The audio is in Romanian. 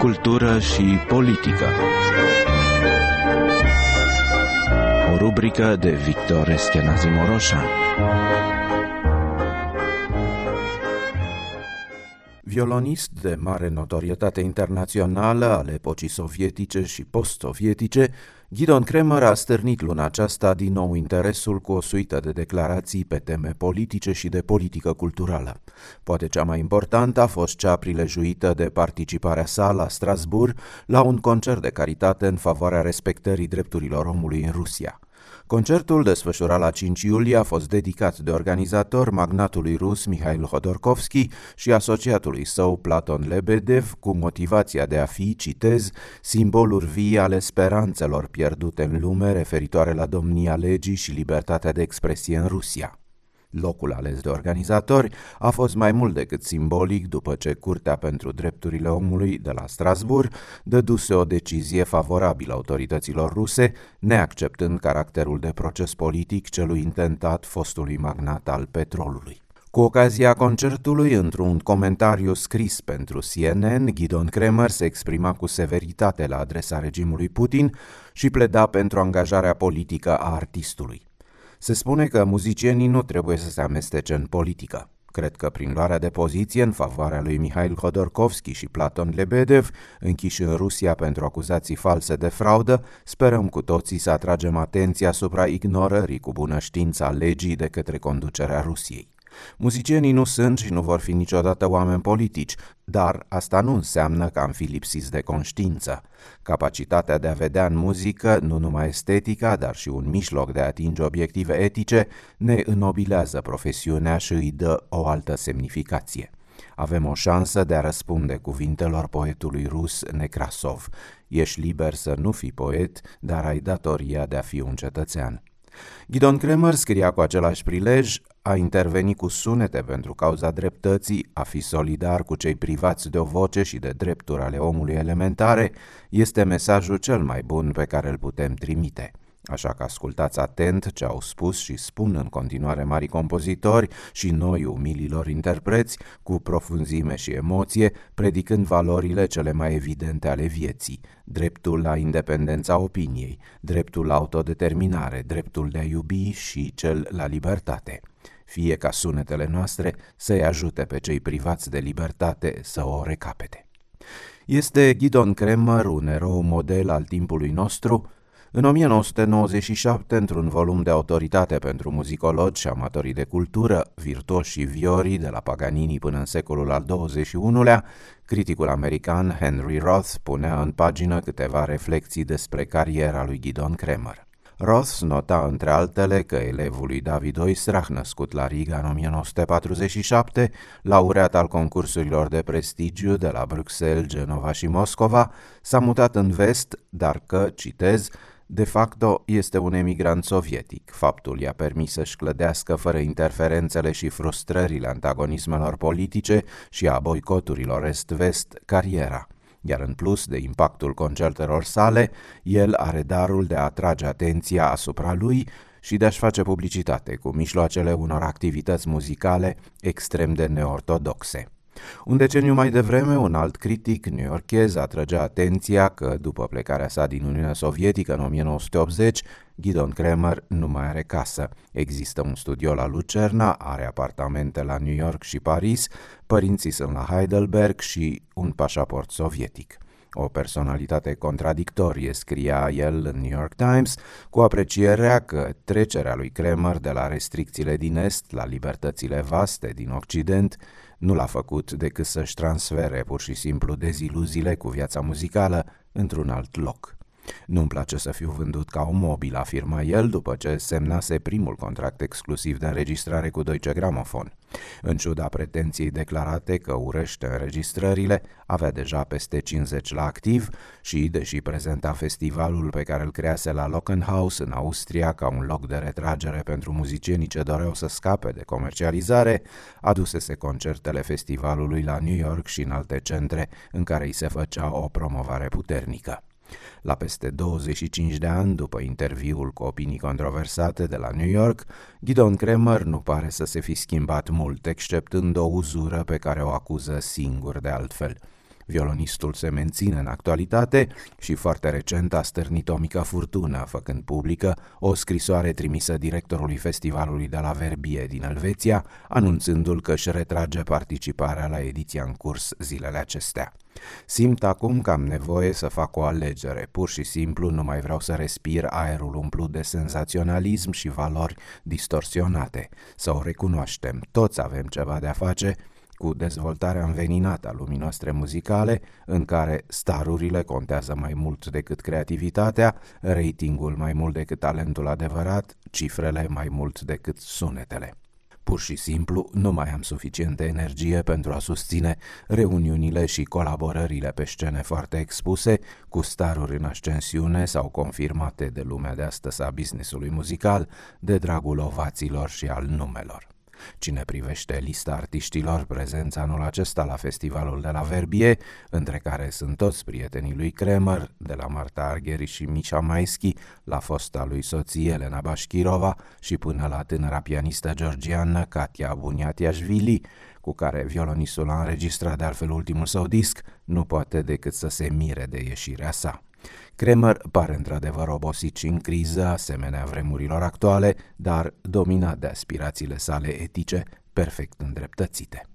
cultură și politică. O rubrică de Victor Eschenazi Moroșan. Violonist de mare notorietate internațională al epocii sovietice și post-sovietice, Gidon Kremer a stârnit luna aceasta din nou interesul cu o suită de declarații pe teme politice și de politică culturală. Poate cea mai importantă a fost cea prilejuită de participarea sa la Strasbourg la un concert de caritate în favoarea respectării drepturilor omului în Rusia. Concertul, desfășurat la 5 iulie, a fost dedicat de organizator magnatului rus Mikhail Khodorkovsky și asociatului său Platon Lebedev, cu motivația de a fi, citez, simboluri vii ale speranțelor pierdute în lume referitoare la domnia legii și libertatea de expresie în Rusia. Locul ales de organizatori a fost mai mult decât simbolic după ce Curtea pentru Drepturile Omului de la Strasbourg dăduse o decizie favorabilă autorităților ruse, neacceptând caracterul de proces politic celui intentat fostului magnat al petrolului. Cu ocazia concertului, într-un comentariu scris pentru CNN, Gidon Kremer se exprima cu severitate la adresa regimului Putin și pleda pentru angajarea politică a artistului. Se spune că muzicienii nu trebuie să se amestece în politică. Cred că prin luarea de poziție în favoarea lui Mikhail Khodorkovsky și Platon Lebedev, închiși în Rusia pentru acuzații false de fraudă, sperăm cu toții să atragem atenția asupra ignorării cu bună știință a legii de către conducerea Rusiei. Muzicienii nu sunt și nu vor fi niciodată oameni politici, dar asta nu înseamnă că am fi lipsiți de conștiință. Capacitatea de a vedea în muzică nu numai estetica, dar și un mijloc de a atinge obiective etice ne înnobilează profesiunea și îi dă o altă semnificație. Avem o șansă de a răspunde cuvintelor poetului rus Nekrasov: ești liber să nu fii poet, dar ai datoria de a fi un cetățean. Gidon Kremer scria cu același prilej: a interveni cu sunete pentru cauza dreptății, a fi solidar cu cei privați de o voce și de drepturi ale omului elementare, este mesajul cel mai bun pe care îl putem trimite. Așa că ascultați atent ce au spus și spun în continuare mari compozitori și noi umililor interpreți, cu profunzime și emoție, predicând valorile cele mai evidente ale vieții: dreptul la independența opiniei, dreptul la autodeterminare, dreptul de a iubi și cel la libertate. Fie ca sunetele noastre să-i ajute pe cei privați de libertate să o recapete. Este Gidon Kremer un erou model al timpului nostru? În 1997, într-un volum de autoritate pentru muzicologi și amatorii de cultură, virtuoșii viorii de la Paganini până în secolul al XXI-lea, criticul american Henry Roth punea în pagină câteva reflexii despre cariera lui Gidon Kremer. Roth nota între altele că elevul lui David Oistrakh, născut la Riga în 1947, laureat al concursurilor de prestigiu de la Bruxelles, Genova și Moscova, s-a mutat în vest, dar că, citez, de facto este un emigrant sovietic. Faptul i-a permis să-și clădească fără interferențele și frustrările antagonismelor politice și a boicoturilor est-vest cariera. Iar în plus de impactul concertelor sale, el are darul de a atrage atenția asupra lui și de a-și face publicitate cu mijloacele unor activități muzicale extrem de neortodoxe. Un deceniu mai devreme, un alt critic newyorkez atrăgea atenția că, după plecarea sa din Uniunea Sovietică în 1980, Gidon Kremer nu mai are casă. Există un studio la Lucerna, are apartamente la New York și Paris, părinții sunt la Heidelberg și un pașaport sovietic. O personalitate contradictorie, scria el în New York Times, cu aprecierea că trecerea lui Kremer de la restricțiile din Est la libertățile vaste din Occident nu l-a făcut decât să-și transfere pur și simplu deziluziile cu viața muzicală într-un alt loc. Nu-mi place să fiu vândut ca un mobil, afirma el după ce semnase primul contract exclusiv de înregistrare cu Deutsche Grammophon. În ciuda pretenției declarate că urăște înregistrările, avea deja peste 50 la activ și, deși prezenta festivalul pe care îl crease la Lockenhaus în Austria ca un loc de retragere pentru muzicienii ce doreau să scape de comercializare, adusese concertele festivalului la New York și în alte centre în care îi se făcea o promovare puternică. La peste 25 de ani după interviul cu opinii controversate de la New York, Gidon Kremer nu pare să se fi schimbat mult, exceptând o uzură pe care o acuză singur de altfel. Violonistul se menține în actualitate și foarte recent a stârnit o mică furtună, făcând publică o scrisoare trimisă directorului festivalului de la Verbier din Elveția, anunțându-l că își retrage participarea la ediția în curs zilele acestea. Simt acum că am nevoie să fac o alegere, pur și simplu nu mai vreau să respir aerul umplut de senzaționalism și valori distorsionate. Să o recunoaștem, toți avem ceva de a face cu dezvoltarea înveninată a lumii noastre muzicale, în care starurile contează mai mult decât creativitatea, ratingul mai mult decât talentul adevărat, cifrele mai mult decât sunetele. Pur și simplu, nu mai am suficientă energie pentru a susține reuniunile și colaborările pe scene foarte expuse, cu staruri în ascensiune sau confirmate de lumea de astăzi a business-ului muzical, de dragul ovațiilor și al numelor. Cine privește lista artiștilor prezenți anul acesta la festivalul de la Verbier, între care sunt toți prietenii lui Kremer, de la Marta Argheri și Misha Maischi, la fosta lui soție Elena Bashkirova și până la tânăra pianistă georgiană Katia Buniatiashvili, cu care violonistul a înregistrat de altfel ultimul său disc, nu poate decât să se mire de ieșirea sa. Kremer pare într-adevăr obosit și în criză, asemenea vremurilor actuale, dar dominat de aspirațiile sale etice perfect îndreptățite.